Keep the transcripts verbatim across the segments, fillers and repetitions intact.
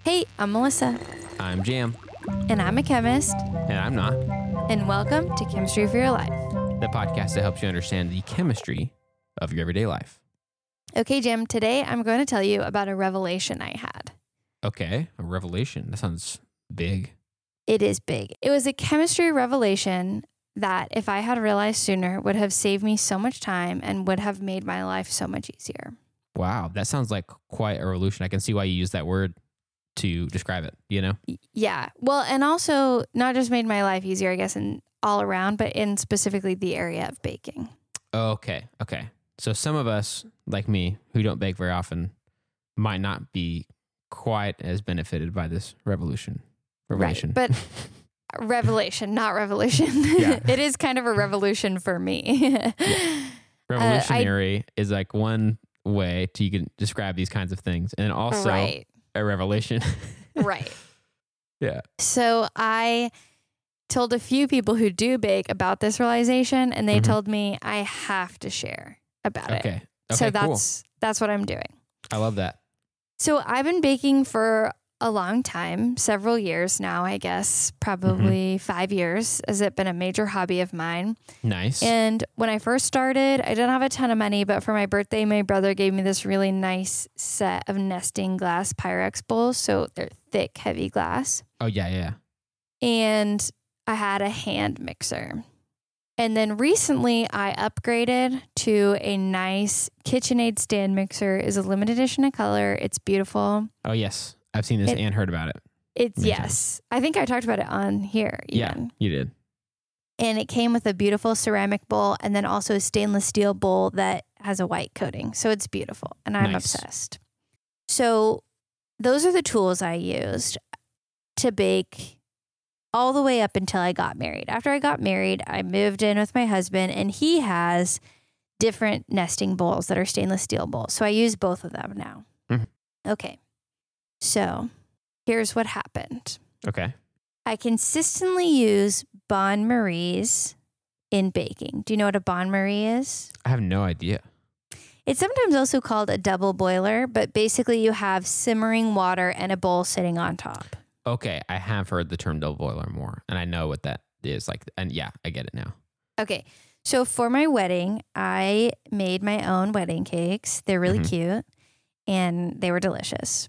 Hey, I'm Melissa. I'm Jam. And I'm a chemist. And I'm not. And welcome to Chemistry for Your Life, the podcast that helps you understand the chemistry of your everyday life. Okay, Jam, today I'm going to tell you about a revelation I had. Okay, a revelation. That sounds big. It is big. It was a chemistry revelation that, if I had realized sooner, would have saved me so much time and would have made my life so much easier. Wow, that sounds like quite a revolution. I can see why you use that word to describe it, you know? Yeah. Well, and also not just made my life easier, I guess, in all around, but in specifically the area of baking. Okay, okay. So some of us, like me, who don't bake very often, might not be quite as benefited by this revolution. Revelation. Right, but revelation, not revolution. Yeah. It is kind of a revolution for me. Yeah. Revolutionary uh, I, is like one way to you can describe these kinds of things, and also right. a revelation. Right. Yeah. So I told a few people who do bake about this realization, and they mm-hmm. told me I have to share about okay. it. Okay. So that's cool. that's what I'm doing. I love that. So I've been baking for a long time, several years now, I guess, probably mm-hmm. five years. Has it been a major hobby of mine? Nice. And when I first started, I didn't have a ton of money, but for my birthday, my brother gave me this really nice set of nesting glass Pyrex bowls. So they're thick, heavy glass. Oh, yeah, yeah. And I had a hand mixer. And then recently I upgraded to a nice KitchenAid stand mixer. It's a limited edition of color. It's beautiful. Oh, yes. I've seen this it, and heard about it. It's yes. Times. I think I talked about it on here. Even. Yeah, you did. And it came with a beautiful ceramic bowl and then also a stainless steel bowl that has a white coating. So it's beautiful. And I'm nice. obsessed. So those are the tools I used to bake all the way up until I got married. After I got married, I moved in with my husband and he has different nesting bowls that are stainless steel bowls. So I use both of them now. Mm-hmm. Okay. So here's what happened. Okay. I consistently use Bon Marie's in baking. Do you know what a Bon Marie is? I have no idea. It's sometimes also called a double boiler, but basically you have simmering water and a bowl sitting on top. Okay. I have heard the term double boiler more, and I know what that is. Like, and yeah, I get it now. Okay. So for my wedding, I made my own wedding cakes. They're really mm-hmm. cute, and they were delicious.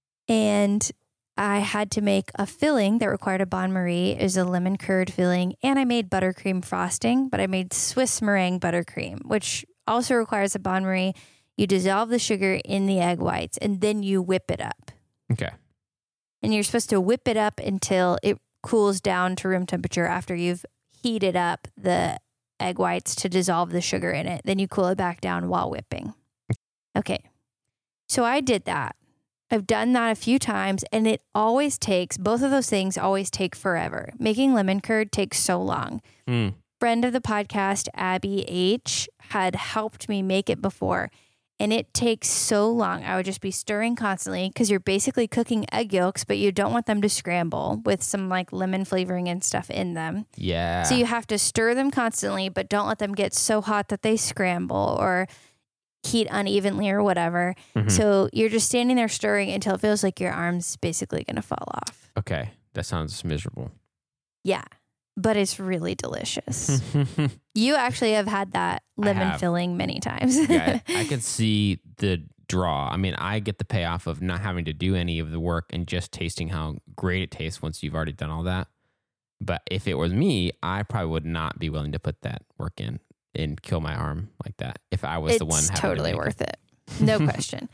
And I had to make a filling that required a Bon Marie. It was a lemon curd filling. And I made buttercream frosting, but I made Swiss meringue buttercream, which also requires a Bon Marie. You dissolve the sugar in the egg whites and then you whip it up. Okay. And you're supposed to whip it up until it cools down to room temperature after you've heated up the egg whites to dissolve the sugar in it. Then you cool it back down while whipping. Okay. So I did that. I've done that a few times and it always takes, both of those things always take forever. Making lemon curd takes so long. Mm. Friend of the podcast, Abby H, had helped me make it before and it takes so long. I would just be stirring constantly because you're basically cooking egg yolks, but you don't want them to scramble with some like lemon flavoring and stuff in them. Yeah. So you have to stir them constantly, but don't let them get so hot that they scramble or heat unevenly or whatever. Mm-hmm. So you're just standing there stirring until it feels like your arm's basically going to fall off. Okay. That sounds miserable. Yeah. But it's really delicious. You actually have had that lemon filling many times. Yeah, I, I could see the draw. I mean, I get the payoff of not having to do any of the work and just tasting how great it tastes once you've already done all that. But if it was me, I probably would not be willing to put that work in and kill my arm like that if I was it's the one having totally to make worth it. it. No question.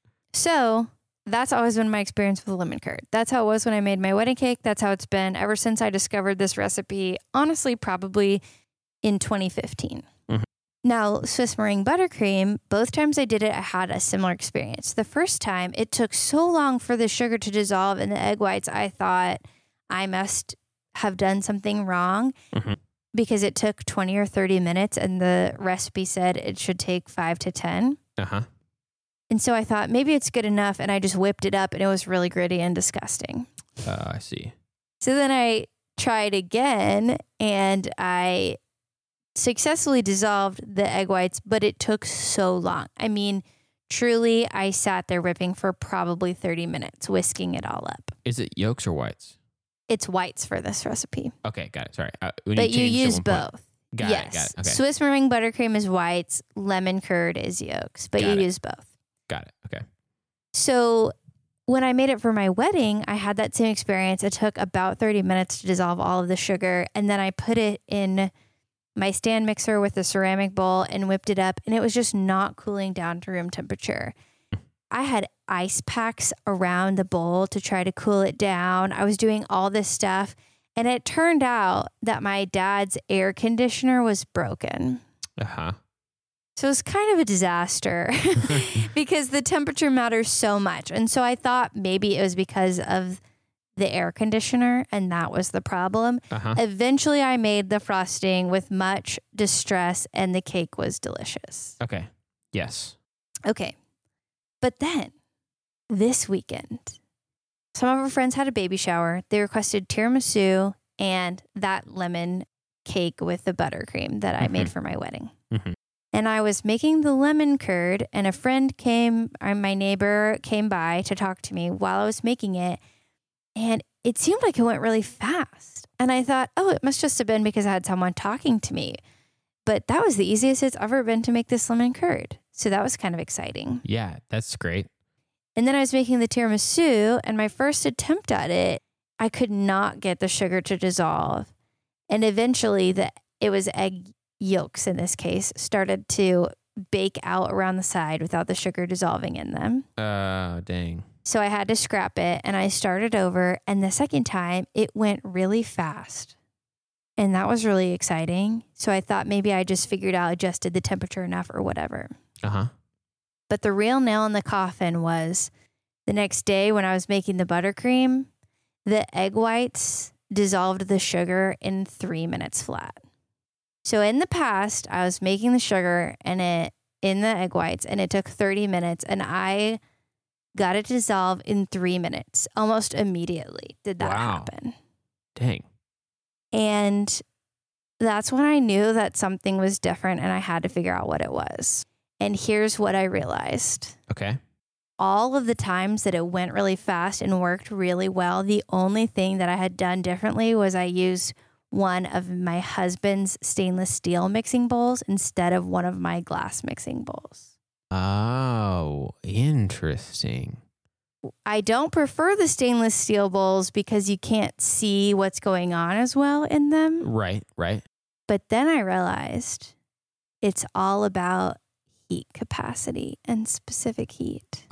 So that's always been my experience with lemon curd. That's how it was when I made my wedding cake. That's how it's been ever since I discovered this recipe, honestly, probably in twenty fifteen. Mm-hmm. Now, Swiss meringue buttercream, both times I did it, I had a similar experience. The first time, it took so long for the sugar to dissolve in the egg whites, I thought I must have done something wrong. Mm-hmm. Because it took twenty or thirty minutes and the recipe said it should take five to ten. Uh-huh. And so I thought maybe it's good enough and I just whipped it up and it was really gritty and disgusting. Uh, I see. So then I tried again and I successfully dissolved the egg whites, but it took so long. I mean, truly, I sat there whipping for probably thirty minutes, whisking it all up. Is it yolks or whites? It's whites for this recipe. Okay, got it. Sorry. Uh, when But you changed at use one point- both. Got yes. it. Got it. Okay. Swiss meringue buttercream is whites, lemon curd is yolks, but Got you it. use both. Got it. Okay. So when I made it for my wedding, I had that same experience. It took about thirty minutes to dissolve all of the sugar. And then I put it in my stand mixer with a ceramic bowl and whipped it up. And it was just not cooling down to room temperature. I had ice packs around the bowl to try to cool it down. I was doing all this stuff. And it turned out that my dad's air conditioner was broken. Uh-huh. So it was kind of a disaster because the temperature matters so much. And so I thought maybe it was because of the air conditioner and that was the problem. Uh-huh. Eventually I made the frosting with much distress and the cake was delicious. Okay. Yes. Okay. But then this weekend, some of our friends had a baby shower. They requested tiramisu and that lemon cake with the buttercream that I Mhm. made for my wedding. Mm-hmm. And I was making the lemon curd and a friend came, or my neighbor came by to talk to me while I was making it. And it seemed like it went really fast. And I thought, oh, it must just have been because I had someone talking to me. But that was the easiest it's ever been to make this lemon curd. So that was kind of exciting. Yeah, that's great. And then I was making the tiramisu, and my first attempt at it, I could not get the sugar to dissolve. And eventually, the it was egg yolks in this case, started to bake out around the side without the sugar dissolving in them. Uh, dang. So I had to scrap it, and I started over. And the second time, it went really fast. And that was really exciting. So I thought maybe I just figured out, adjusted the temperature enough or whatever. Uh-huh. But the real nail in the coffin was the next day when I was making the buttercream, the egg whites dissolved the sugar in three minutes flat. So in the past, I was making the sugar and it in the egg whites and it took thirty minutes and I got it to dissolve in three minutes. Almost immediately did that Wow. happen. Dang. And that's when I knew that something was different and I had to figure out what it was. And here's what I realized. Okay. All of the times that it went really fast and worked really well, the only thing that I had done differently was I used one of my husband's stainless steel mixing bowls instead of one of my glass mixing bowls. Oh, interesting. I don't prefer the stainless steel bowls because you can't see what's going on as well in them. Right, right. But then I realized it's all about heat capacity and specific heat.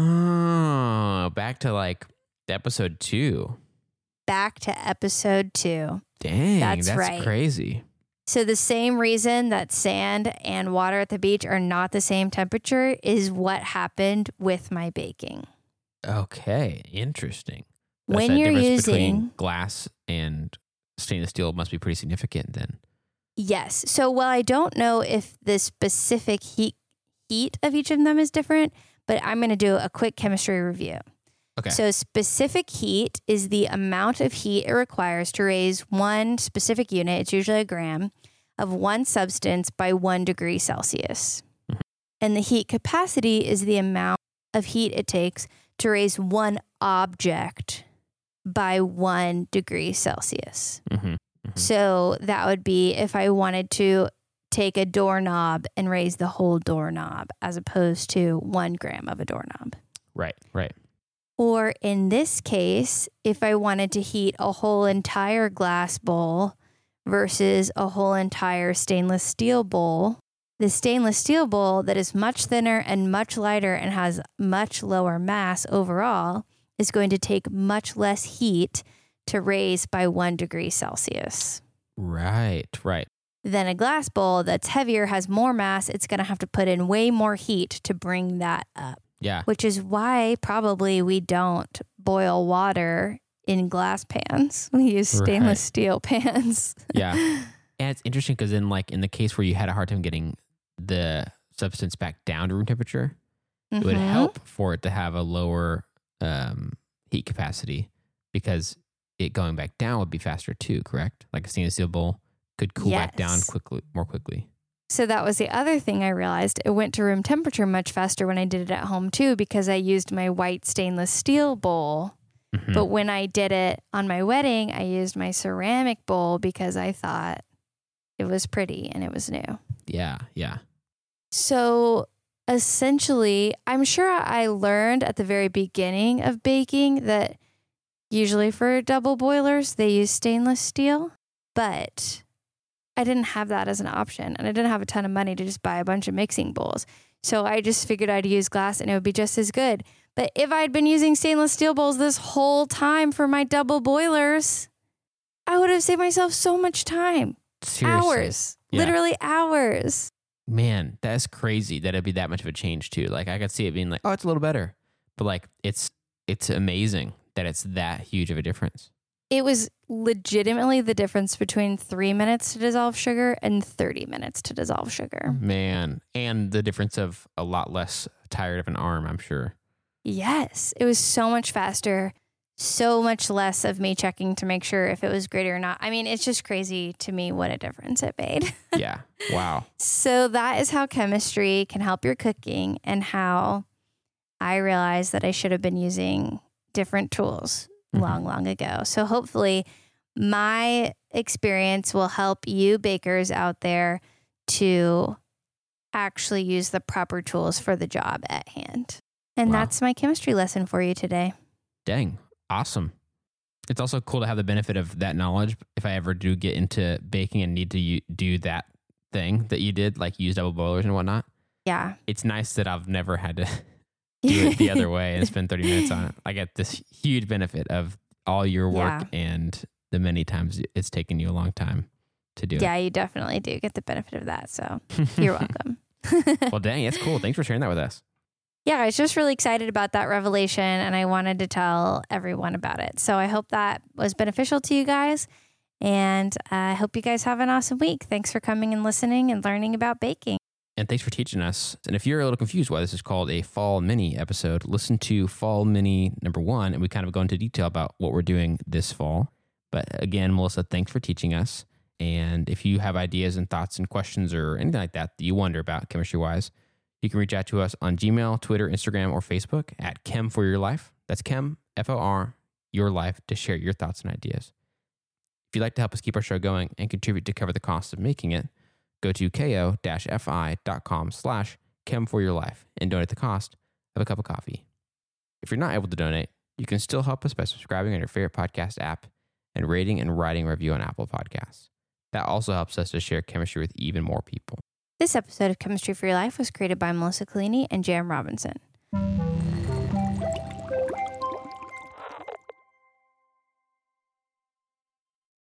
Oh, back to like episode two. Back to episode two. Dang, That's that's, right. crazy. So the same reason that sand and water at the beach are not the same temperature is what happened with my baking. Okay, interesting. That's When that you're difference between using, glass and stainless steel must be pretty significant then. yes. So while I don't know if the specific heat heat of each of them is different, but I'm going to do a quick chemistry review. Okay. So specific heat is the amount of heat it requires to raise one specific unit, it's usually a gram, of one substance by one degree Celsius. Mhm. And the heat capacity is the amount of heat it takes to raise one object by one degree Celsius. Mm-hmm. So that would be if I wanted to take a doorknob and raise the whole doorknob as opposed to one gram of a doorknob. Right, right. Or in this case, if I wanted to heat a whole entire glass bowl versus a whole entire stainless steel bowl, the stainless steel bowl that is much thinner and much lighter and has much lower mass overall is going to take much less heat to raise by one degree Celsius. Right, right. Then a glass bowl that's heavier, has more mass, it's going to have to put in way more heat to bring that up. Yeah. Which is why probably we don't boil water in glass pans. We use stainless Right. steel pans. Yeah. And it's interesting because in like in the case where you had a hard time getting the substance back down to room temperature, it would Mhm. help for it to have a lower um, heat capacity because it going back down would be faster too, correct? Like a stainless steel bowl could cool back down Yes. quickly, more quickly. So that was the other thing I realized. It went to room temperature much faster when I did it at home too, because I used my white stainless steel bowl. Mm-hmm. But when I did it on my wedding, I used my ceramic bowl because I thought it was pretty and it was new. Yeah, yeah. So essentially, I'm sure I learned at the very beginning of baking that usually for double boilers, they use stainless steel, but I didn't have that as an option, and I didn't have a ton of money to just buy a bunch of mixing bowls. So I just figured I'd use glass and it would be just as good. But if I'd been using stainless steel bowls this whole time for my double boilers, I would have saved myself so much time. Seriously. Hours. Yeah. Literally hours. Man, that's crazy that it'd be that much of a change too. Like I could see it being like, oh, it's a little better. But like it's it's amazing that it's that huge of a difference. It was legitimately the difference between three minutes to dissolve sugar and thirty minutes to dissolve sugar. Man. And the difference of a lot less tired of an arm, I'm sure. Yes. It was so much faster. So much less of me checking to make sure if it was great or not. I mean, it's just crazy to me what a difference it made. Yeah. Wow. So that is how chemistry can help your cooking, and how I realized that I should have been using different tools mm-hmm. long, long ago. So hopefully my experience will help you bakers out there to actually use the proper tools for the job at hand. And wow. That's my chemistry lesson for you today. Dang. Awesome. It's also cool to have the benefit of that knowledge if I ever do get into baking and need to u- do that thing that you did, like use double boilers and whatnot. Yeah. It's nice that I've never had to do it the other way and spend thirty minutes on it. I get this huge benefit of all your work yeah. and the many times it's taken you a long time to do yeah, it. Yeah, you definitely do get the benefit of that. So you're welcome. Well, dang, that's cool. Thanks for sharing that with us. Yeah, I was just really excited about that revelation, and I wanted to tell everyone about it. So I hope that was beneficial to you guys, and I hope you guys have an awesome week. Thanks for coming and listening and learning about baking. And thanks for teaching us. And if you're a little confused why this is called a Fall Mini episode, listen to Fall Mini number one, and we kind of go into detail about what we're doing this fall. But again, Melissa, thanks for teaching us. And if you have ideas and thoughts and questions or anything like that that you wonder about chemistry-wise, you can reach out to us on Gmail, Twitter, Instagram, or Facebook at Chem for Your Life. That's Chem, F O R, Your Life, to share your thoughts and ideas. If you'd like to help us keep our show going and contribute to cover the cost of making it, go to ko-fi.com slash Chem for Your Life and donate the cost of a cup of coffee. If you're not able to donate, you can still help us by subscribing on your favorite podcast app and rating and writing a review on Apple Podcasts. That also helps us to share chemistry with even more people. This episode of Chemistry for Your Life was created by Melissa Collini and J M Robinson.